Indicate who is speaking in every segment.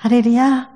Speaker 1: レルヤ。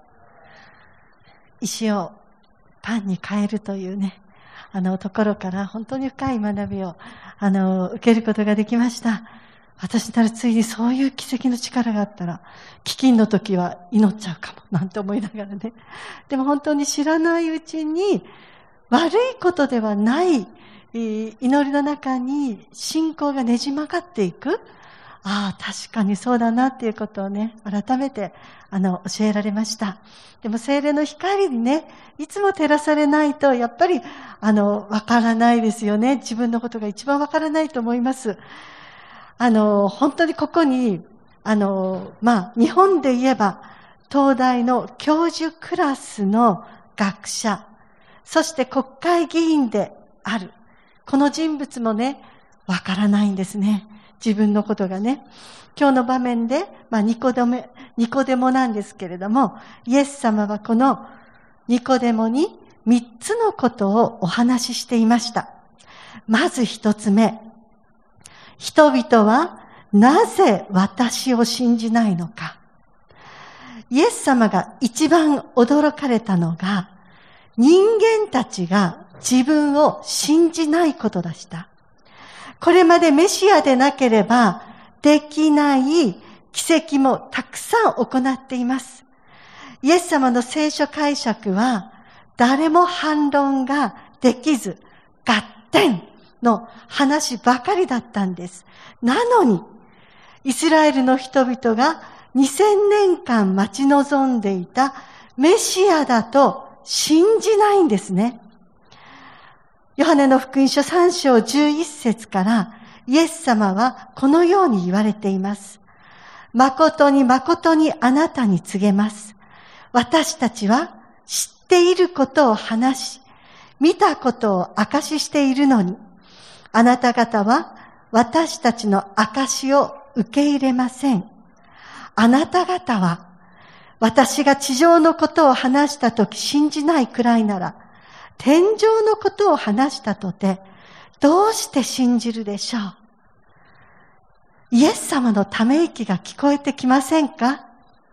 Speaker 1: 石をパンに変えるというね、ところから本当に深い学びを、受けることができました。私ならついにそういう奇跡の力があったら、飢饉の時は祈っちゃうかも、なんて思いながらね。でも本当に知らないうちに、悪いことではない祈りの中に信仰がねじ曲がっていく。ああ、確かにそうだなっていうことをね、改めて教えられました。でも聖霊の光にね、いつも照らされないと、やっぱりわからないですよね。自分のことが一番わからないと思います。本当にここに日本で言えば東大の教授クラスの学者、そして国会議員であるこの人物もね、わからないんですね。自分のことがね。今日の場面で、ニコデモなんですけれども、イエス様はこのニコデモに3つのことをお話ししていました。まず1つ目。人々はなぜ私を信じないのか。イエス様が一番驚かれたのが、人間たちが自分を信じないことでした。これまでメシアでなければできない奇跡もたくさん行っています。イエス様の聖書解釈は誰も反論ができず、合点の話ばかりだったんです。なのに、イスラエルの人々が2000年間待ち望んでいたメシアだと信じないんですね。ヨハネの福音書3章11節からイエス様はこのように言われています。誠に誠にあなたに告げます。私たちは知っていることを話し、見たことを証ししているのに、あなた方は私たちの証しを受け入れません。あなた方は私が地上のことを話したとき信じないくらいなら、天上のことを話したとて、どうして信じるでしょう。イエス様のため息が聞こえてきませんか？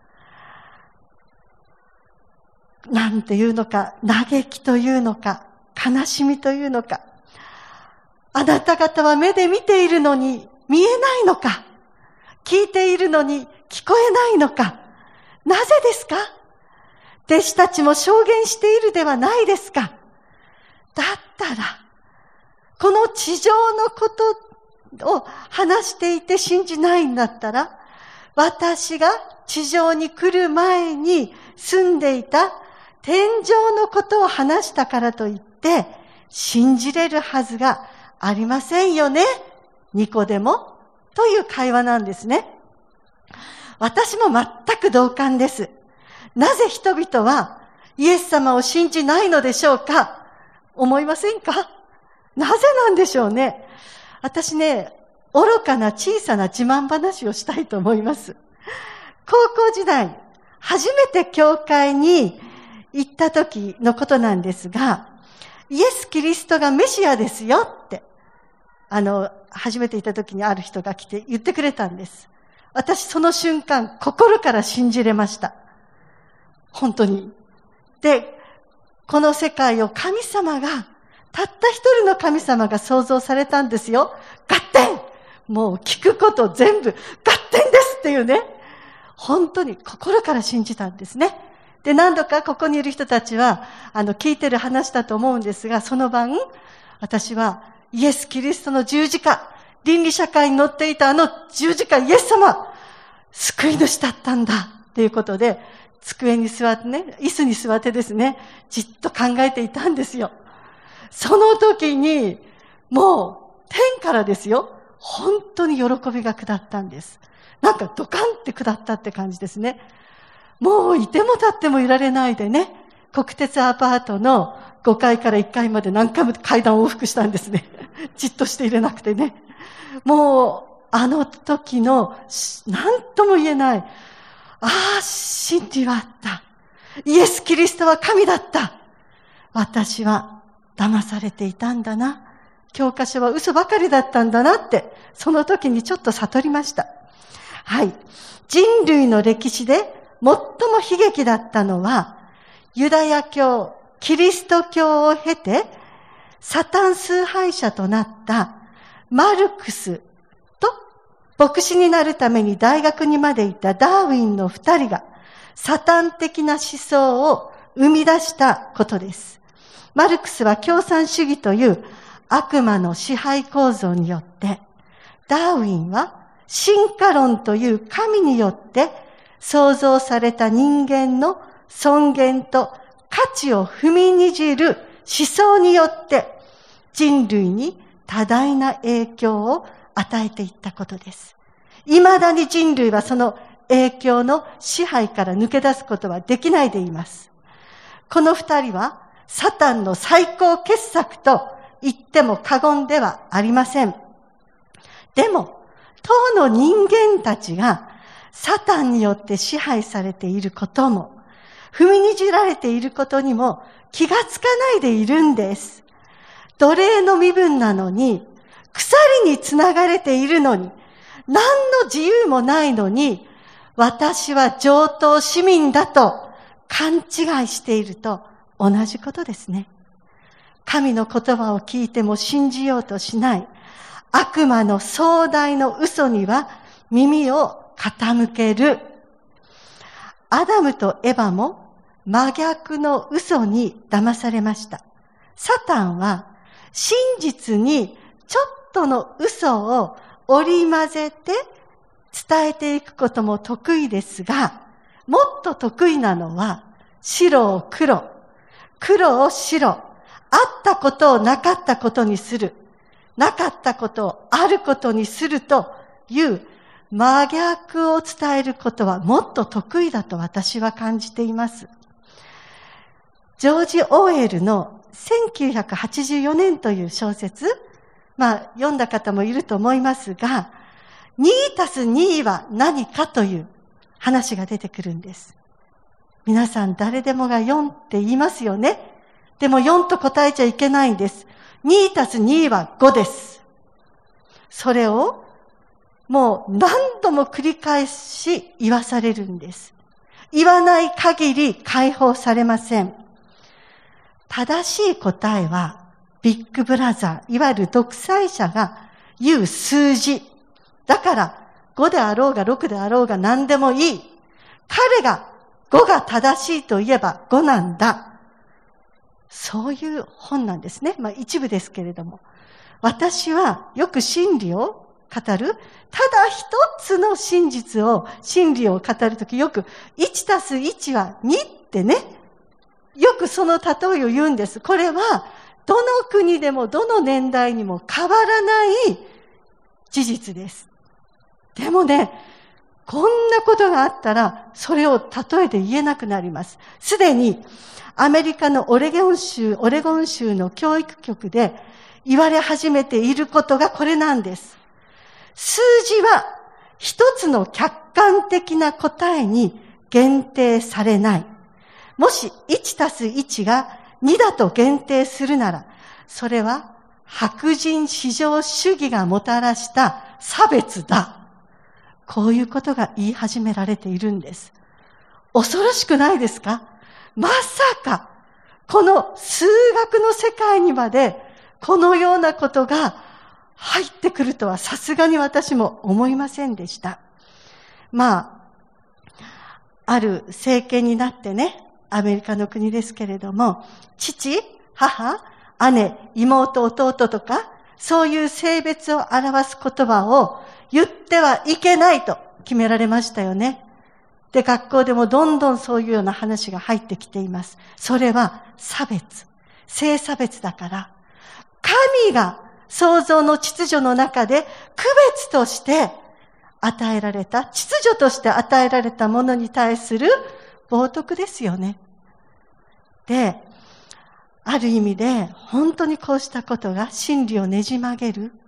Speaker 1: なんていうのか、嘆きというのか、悲しみというのか。あなた方は目で見ているのに見えないのか？聞いているのに聞こえないのか？なぜですか？弟子たちも証言しているではないですか？だったら、この地上のことを話していて信じないんだったら、私が地上に来る前に住んでいた天上のことを話したからといって信じれるはずがありませんよね。ニコデモという会話なんですね。私も全く同感です。なぜ人々はイエス様を信じないのでしょうか？思いませんか？なぜなんでしょうね。私ね、愚かな小さな自慢話をしたいと思います。高校時代、初めて教会に行った時のことなんですが、イエス・キリストがメシアですよって、初めて行った時にある人が来て言ってくれたんです。私その瞬間、心から信じれました。本当に。で、この世界を神様が、たった一人の神様が創造されたんですよ。合点！もう聞くこと全部合点ですっていうね。本当に心から信じたんですね。で、何度かここにいる人たちは、聞いてる話だと思うんですが、その晩、私はイエス・キリストの十字架、倫理社会に乗っていた十字架イエス様、救い主だったんだっていうことで、机に座ってね、椅子に座ってですね、じっと考えていたんですよ。その時に、もう天からですよ、本当に喜びが下ったんです。なんかドカンって下ったって感じですね。もういても立ってもいられないでね、国鉄アパートの5階から1階まで何回も階段を往復したんですね。じっとしていれなくてね。もうあの時の何とも言えない、真理はあった。イエス・キリストは神だった。私は騙されていたんだな。教科書は嘘ばかりだったんだなって、その時にちょっと悟りました。はい。人類の歴史で最も悲劇だったのは、ユダヤ教、キリスト教を経て、サタン崇拝者となったマルクスと牧師になるために大学にまで行ったダーウィンの二人がサタン的な思想を生み出したことです。マルクスは共産主義という悪魔の支配構造によって、ダーウィンは進化論という神によって創造された人間の尊厳と価値を踏みにじる思想によって人類に多大な影響を与えていったことです。未だに人類はその影響の支配から抜け出すことはできないでいます。この二人はサタンの最高傑作と言っても過言ではありません。でも、当の人間たちがサタンによって支配されていることも、踏みにじられていることにも気がつかないでいるんです。奴隷の身分なのに、鎖につながれているのに、何の自由もないのに、私は上等市民だと勘違いしていると同じことですね。神の言葉を聞いても信じようとしない悪魔の壮大の嘘には耳を傾ける。アダムとエバも真逆の嘘に騙されました。サタンは真実にちょっとの嘘を織り交ぜて伝えていくことも得意ですが、もっと得意なのは白を黒、黒を白、あったことをなかったことにする、なかったことをあることにするという真逆を伝えることはもっと得意だと私は感じています。ジョージ・オーエルの1984年という小説、読んだ方もいると思いますが、2+2は何かという話が出てくるんです。皆さん誰でもが4って言いますよね。でも4と答えちゃいけないんです。2+2は5です。それをもう何度も繰り返し言わされるんです。言わない限り解放されません。正しい答えはビッグブラザー、いわゆる独裁者が言う数字。だから5であろうが6であろうが何でもいい。彼が5が正しいと言えば5なんだ。そういう本なんですね。一部ですけれども。私はよく真理を語る。ただ一つの真理を語るときよく 1+1 は2ってね。よくその例えを言うんです。これはどの国でもどの年代にも変わらない事実です。でもね、こんなことがあったら、それを例えで言えなくなります。すでに、アメリカのオレゴン州の教育局で言われ始めていることがこれなんです。数字は一つの客観的な答えに限定されない。もし 1+1 が2だと限定するなら、それは白人至上主義がもたらした差別だ。こういうことが言い始められているんです。恐ろしくないですか？まさか、この数学の世界にまでこのようなことが入ってくるとはさすがに私も思いませんでした。ある政権になってね、アメリカの国ですけれども、父、母、姉、妹、弟とか、そういう性別を表す言葉を言ってはいけないと決められましたよね。で、学校でもどんどんそういうような話が入ってきています。それは差別、性差別だから、神が創造の秩序の中で区別として与えられた、秩序として与えられたものに対する冒涜ですよね。で、ある意味で本当にこうしたことが真理をねじ曲げる。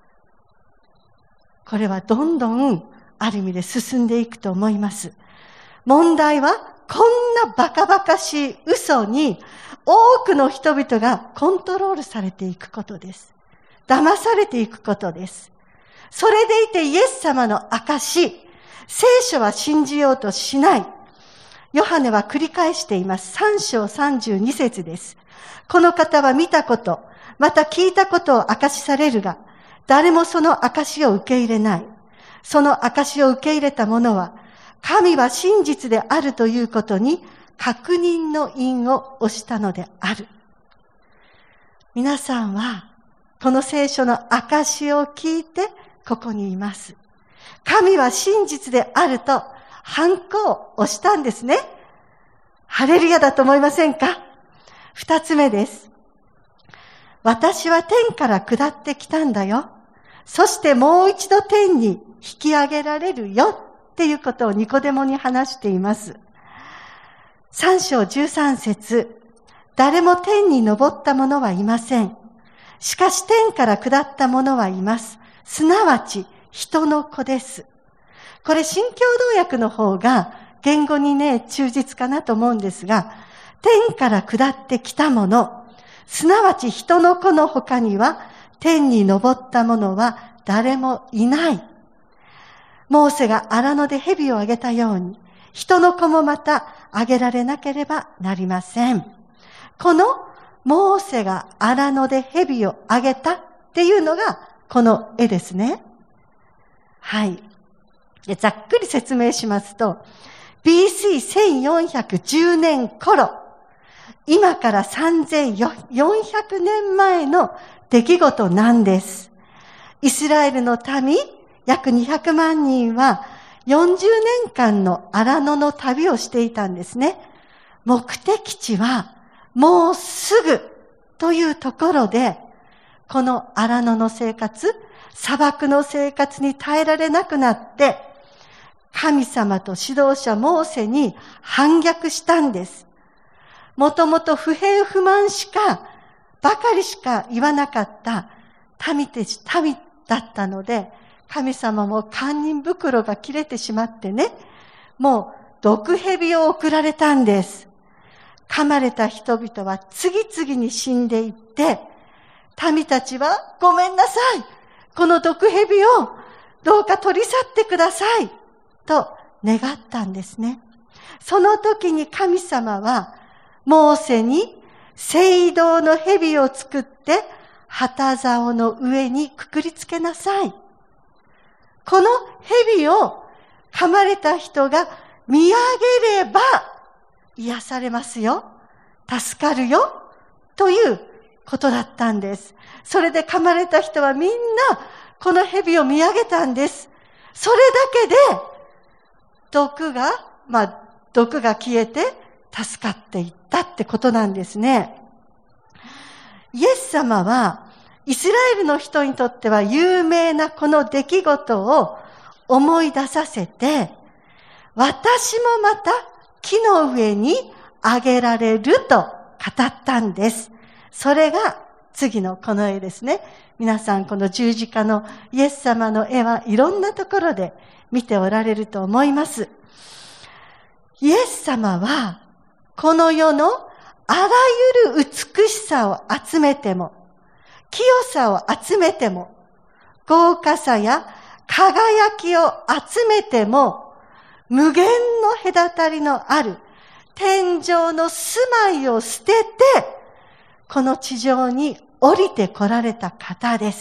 Speaker 1: これはどんどんある意味で進んでいくと思います。問題はこんなバカバカしい嘘に多くの人々がコントロールされていくことです。騙されていくことです。それでいてイエス様の証、聖書は信じようとしない。 ヨハネは繰り返しています。3章32節です。この方は見たこと、また聞いたことを証しされるが、誰もその証を受け入れない。その証を受け入れた者は、神は真実であるということに確認の印を押したのである。皆さんは、この聖書の証を聞いて、ここにいます。神は真実であると、ハンコを押したんですね。ハレルヤだと思いませんか？2つ目です。私は天から下ってきたんだよ。そしてもう一度天に引き上げられるよっていうことをニコデモに話しています。3章13節、誰も天に昇った者はいません。しかし天から下った者はいます。すなわち人の子です。これ新共同訳の方が言語にね、忠実かなと思うんですが、天から下ってきた者、すなわち人の子の他には天に昇った者は誰もいない。モーセが荒野で蛇をあげたように、人の子もまたあげられなければなりません。このモーセが荒野で蛇をあげたっていうのがこの絵ですね。はい。ざっくり説明しますと、BC1410 年頃、今から3400年前の出来事なんです。イスラエルの民、約200万人は40年間の荒野の旅をしていたんですね。目的地はもうすぐというところで、この荒野の生活、砂漠の生活に耐えられなくなって、神様と指導者モーセに反逆したんです。もともと不平不満ばかりしか言わなかった民だったので、神様も堪忍袋が切れてしまってね、もう毒蛇を送られたんです。噛まれた人々は次々に死んでいって、民たちはごめんなさい。この毒蛇をどうか取り去ってください。と願ったんですね。その時に神様はモーセに青銅の蛇を作って旗竿の上にくくりつけなさい。この蛇を噛まれた人が見上げれば癒されますよ。助かるよ。ということだったんです。それで噛まれた人はみんなこの蛇を見上げたんです。それだけで毒が消えて助かっていったってことなんですね。イエス様はイスラエルの人にとっては有名なこの出来事を思い出させて、私もまた木の上に上げられると語ったんです。それが次のこの絵ですね。皆さんこの十字架のイエス様の絵はいろんなところで見ておられると思います。イエス様はこの世のあらゆる美しさを集めても、清さを集めても、豪華さや輝きを集めても、無限の隔たりのある天上の住まいを捨てて、この地上に降りて来られた方です。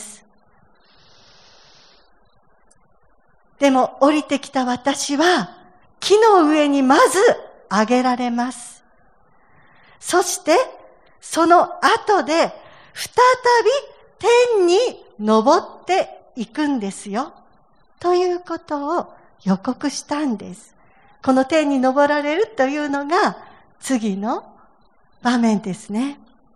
Speaker 1: でも降りてきた私は、木の上にまず上げられます。そして、その後で、再び天に昇っていくんですよ。ということを予告したんです。この天に昇られるというのが次の場面ですね。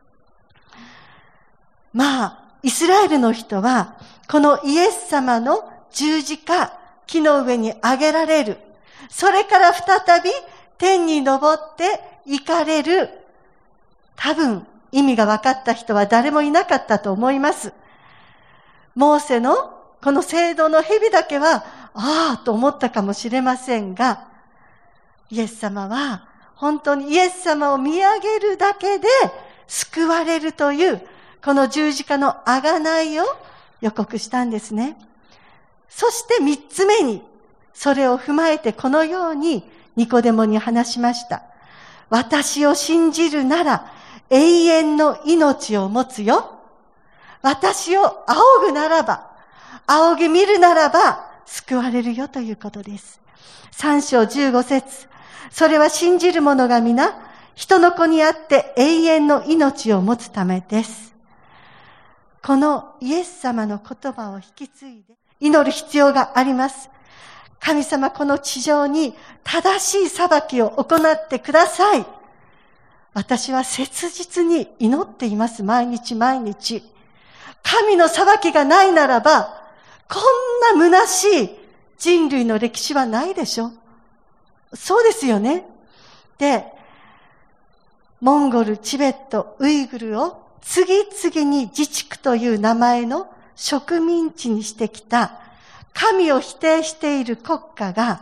Speaker 1: イスラエルの人は、このイエス様の十字架、木の上に上げられる。それから再び天に昇って行かれる。多分意味が分かった人は誰もいなかったと思います。モーセのこの青銅の蛇だけは、ああと思ったかもしれませんが、イエス様は本当にイエス様を見上げるだけで救われるというこの十字架の贖いを予告したんですね。そして三つ目に、それを踏まえてこのようにニコデモに話しました。私を信じるなら永遠の命を持つよ。私を仰ぐならば、仰ぎ見るならば救われるよということです。3章15節。それは信じる者が皆人の子にあって永遠の命を持つためです。このイエス様の言葉を引き継いで祈る必要があります。神様、この地上に正しい裁きを行ってください。私は切実に祈っています。毎日毎日。神の裁きがないならば、こんな虚しい人類の歴史はないでしょ。そうですよね。で、モンゴル、チベット、ウイグルを次々に自治区という名前の植民地にしてきた神を否定している国家が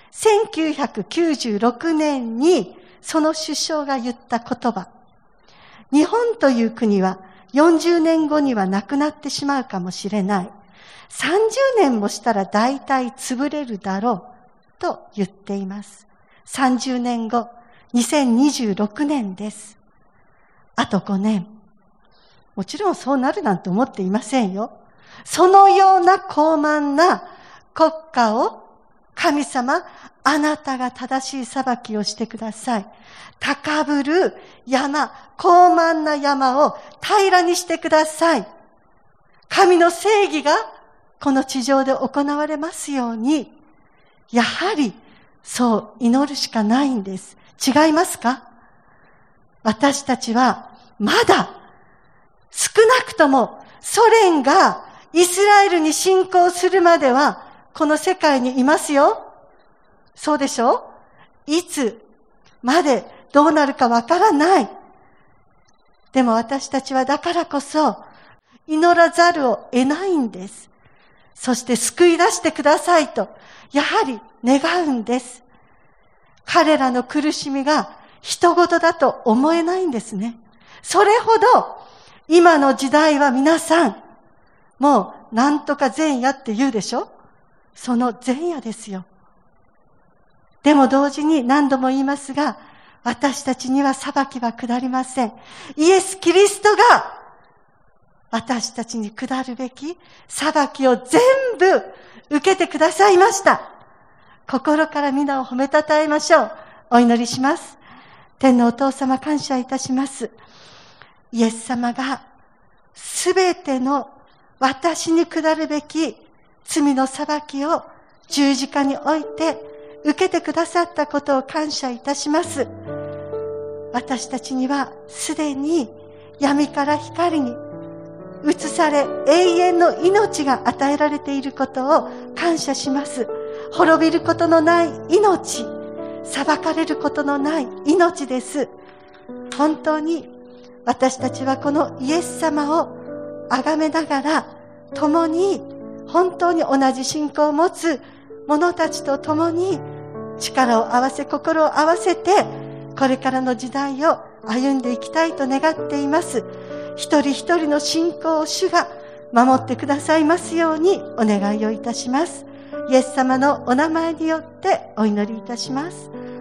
Speaker 1: 1996年にその首相が言った言葉。日本という国は40年後にはなくなってしまうかもしれない。30年もしたら大体潰れるだろうと言っています。30年後、2026年です。あと5年。もちろんそうなるなんて思っていませんよ。そのような高慢な国家を神様、あなたが正しい裁きをしてください。高ぶる山、高慢な山を平らにしてください。神の正義がこの地上で行われますように、やはりそう祈るしかないんです。違いますか？私たちはまだ少なくともソ連がイスラエルに侵攻するまではこの世界にいますよ。そうでしょ？いつまでどうなるかわからない。でも私たちはだからこそ祈らざるを得ないんです。そして救い出してくださいとやはり願うんです。彼らの苦しみが人事だと思えないんですね。それほど今の時代は皆さんもうなんとか前夜って言うでしょ？その前夜ですよ。でも同時に何度も言いますが、私たちには裁きは下りません。イエス・キリストが私たちに下るべき裁きを全部受けてくださいました。心から皆を褒めたたえましょう。お祈りします。天のお父様、感謝いたします。イエス様がすべての私に下るべき罪の裁きを十字架に置いて受けてくださったことを感謝いたします。私たちにはすでに闇から光に移され永遠の命が与えられていることを感謝します。滅びることのない命、裁かれることのない命です。本当に私たちはこのイエス様を崇めながら共に本当に同じ信仰を持つ者たちと共に力を合わせ心を合わせてこれからの時代を歩んでいきたいと願っています。一人一人の信仰を主が守ってくださいますようにお願いをいたします。イエス様のお名前によってお祈りいたします。